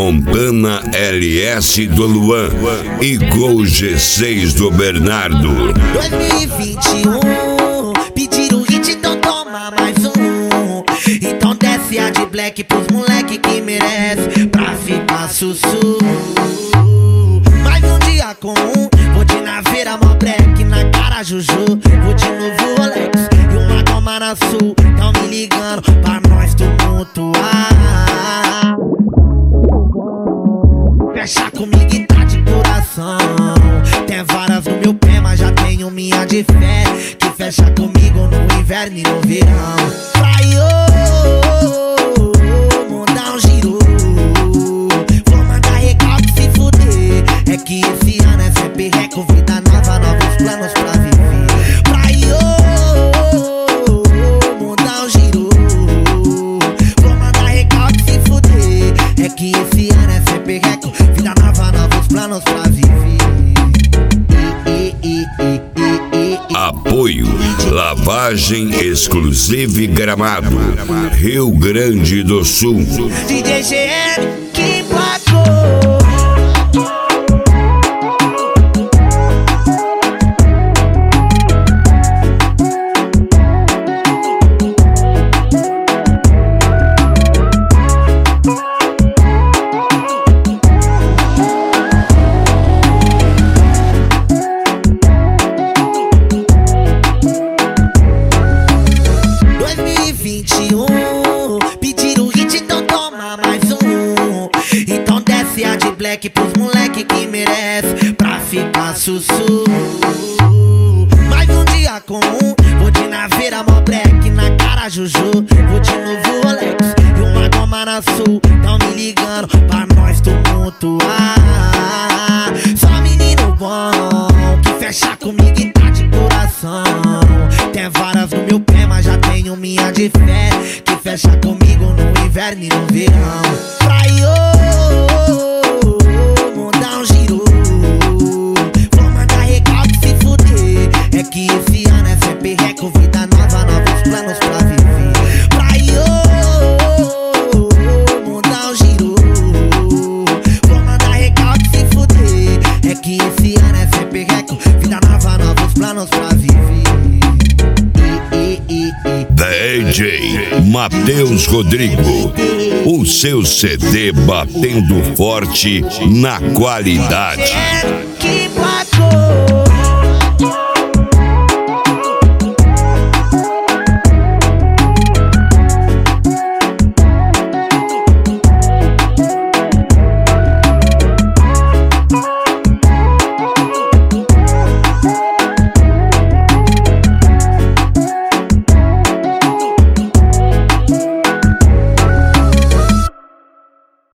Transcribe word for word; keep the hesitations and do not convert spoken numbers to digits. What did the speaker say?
Montana L S do Luan e Gol G seis do Bernardo. dois mil e vinte e um, pediram hit, então toma mais um. Então desce a de black pros moleque que merece, pra ficar sussu. Mais um dia comum, vou de naveira, mó black na cara Juju. Vou de novo Rolex e uma goma na sul. Tão me ligando pra nós tumultuar. Fecha comigo e tá de coração. Tem várias no meu pé, mas já tenho minha de fé, que fecha comigo no inverno e no verão. Vai, ô, mandar um giro. Vou mandar recalque se fuder. É que esse ano é sempre reco, vida nova, novos planos pra viver. Vai, ô, mandar um giro. Vou mandar recalque se fuder. É que esse ano é sempre reco, vida nova, novos planos pra viver. Apoio Lavagem Exclusive Gramado, Rio Grande do Sul. D J G M que emplacou. Pediram hit, então toma mais um. Então desce a de black pros moleque que merece, pra ficar sussu. Mais um dia comum, vou de naveira, mó black na cara Juju. Vou de novo Rolex e uma goma na sul. Tão me ligando pra nós tumultuar. Só menino bom, que fecha comigo e tá de coração. Tem várias no meu pé, mas já tenho minha de fé, que fecha comigo no inverno e no verão. Vai, ô, mandar um giro. Vou mandar recalque se fuder. É que esse ano é sempre reco, vida nova, novos planos pra viver. Vai, ô, mandar um giro. Vou mandar recalque se fuder. É que esse ano é sempre reco, vida nova, novos planos pra viver. D J Matheus Rodrigo, o seu C D batendo forte na qualidade.